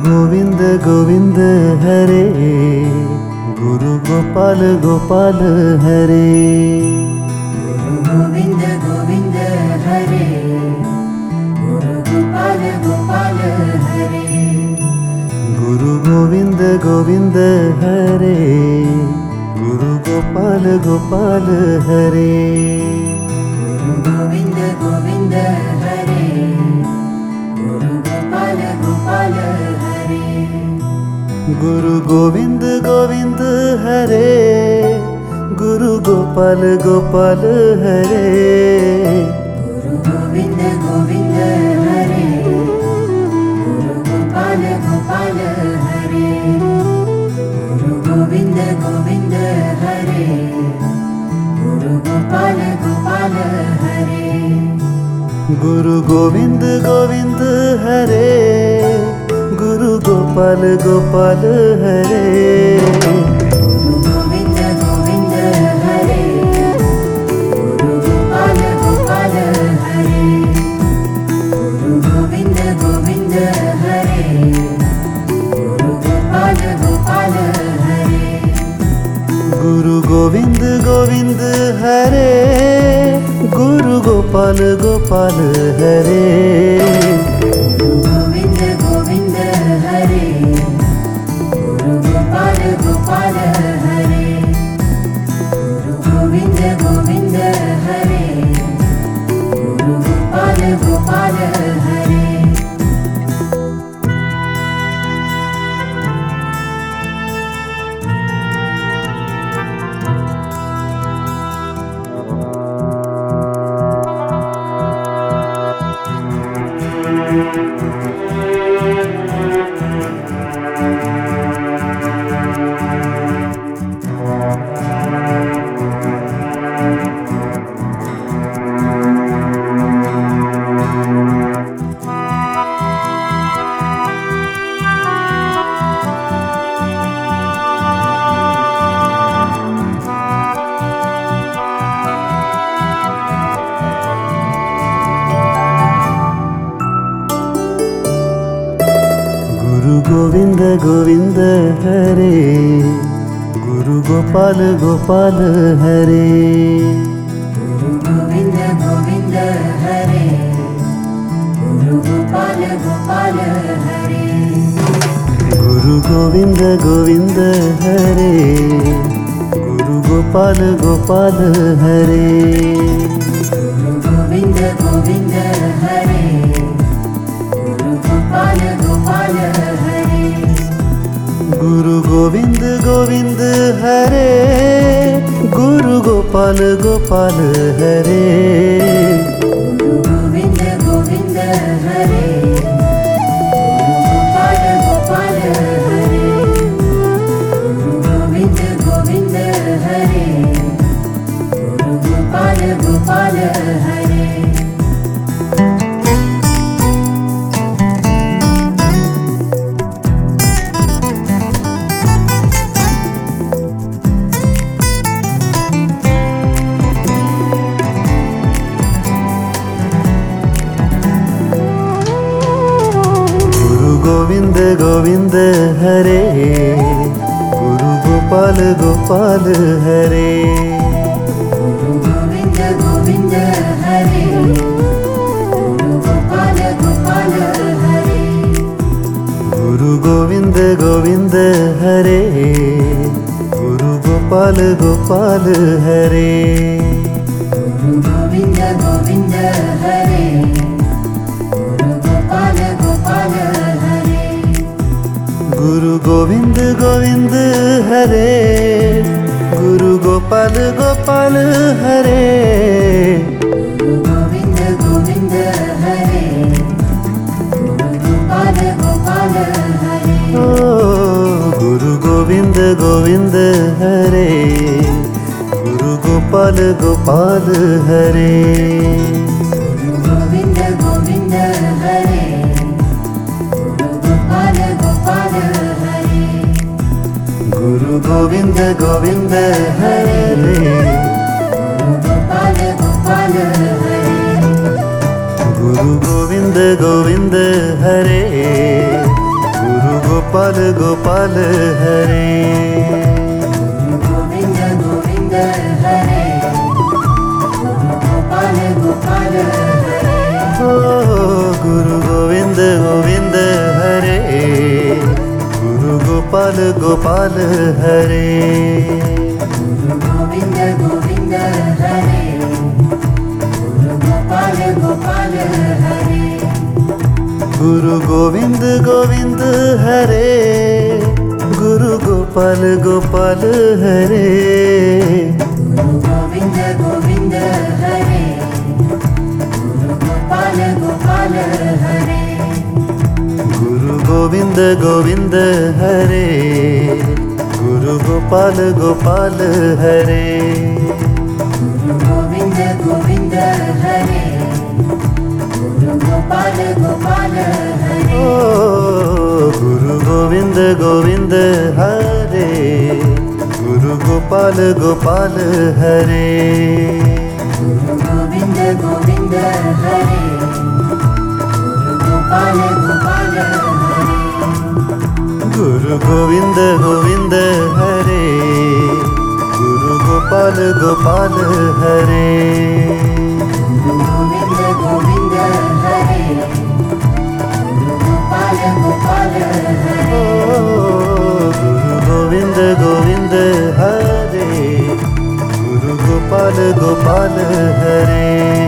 Govind Govind हरे, गुरु Gopal Gopal हरे। गुरु Govind Govind हरे, गुरु Gopal Gopal हरे। गुरु Govind Govind हरे, गुरु Gopal Gopal हरे। गुरु Govind Govind हरे, गुरु Gopal Gopal हरे। गुरु Govind Govind हरे, गुरु Gopal Gopal हरे। गुरु Govind Govind हरे, गुरु Gopal Gopal हरे। गुरु Govind Govind हरे, गुरु Gopal Gopal हरे। गुरु Govind Govind हरे, गुरु Gopal Gopal हरे। गुरु Govind Govind हरे, गुरु Gopal Gopal हरे। गुरु Govind Govind हरे, गुरु Gopal Gopal हरे। गुरु Govind Govind हरे, गुरु Gopal Gopal हरे। गुरु Govind Govind हरे, गुरु Gopal Gopal हरे। गुरु Govind Govind हरे, गुरु Gopal Gopal हरे। गुरु Govind Govind हरे, गुरु Gopal Gopal हरे। गुरु Govind Govind हरे, गुरु Gopal Gopal हरे। गुरु Govind Govind हरे, गुरु Gopal Gopal हरे। गुरु Govind Govind हरे, गुरु Gopal Gopal हरे। गुरु Govind Govind हरे, गुरु Gopal Gopal हरे। गुरु Govind Govind हरे, गुरु Gopal Gopal हरे। गुरु Govind Govind हरे, गुरु Gopal Gopal हरे। Govind Govind हरे, गुरु Gopal Gopal हरे। गुरु Govind Govind हरे, गुरु Gopal Gopal हरे। गुरु Govind Govind हरे, गुरु Gopal Gopal हरे। गुरु Govind Govind हरे, गुरु Gopal Gopal हरे। गुरु Govind Govind हरे, गुरु Gopal Gopal हरे। गुरु Govind Govind हरे, गुरु Gopal Gopal हरे। ओ गुरु Govind Govind हरे, गुरु Gopal Gopal हरे। गुरु Govind Govind हरे, गुरु Gopal Gopal हरे। गुरु Govind Govind हरे, गुरु Gopal Gopal हरे। गुरु Govind Govind हरे, गुरु Gopal Gopal हरे। Govind Govind हरे, Gopal Gopal हरे। ओ गुरु Govind Govind हरे, गुरु Gopal Gopal हरे। Govind Govind हरे, Gopal Gopal हरे। गुरु Govind Govind हरे, गुरु Gopal Gopal हरे। Govind Govind हरे, Gopal Gopal हरे। गुरु Govind Govind हरे, गुरु Gopal Gopal हरे। Govind Govind हरे, Gopal Gopal हरे। ओ गुरु Govind Govind हरे, गुरु Gopal Gopal हरे। Govind Govind हरे, Gopal Gopal हरे। गुरु Govind Govind हरे, गुरु Gopal Gopal हरे। Govind Govind हरे, Gopal Gopal हरे। ओ गुरु Govind Govind हरे, गुरु Gopal Gopal हरे।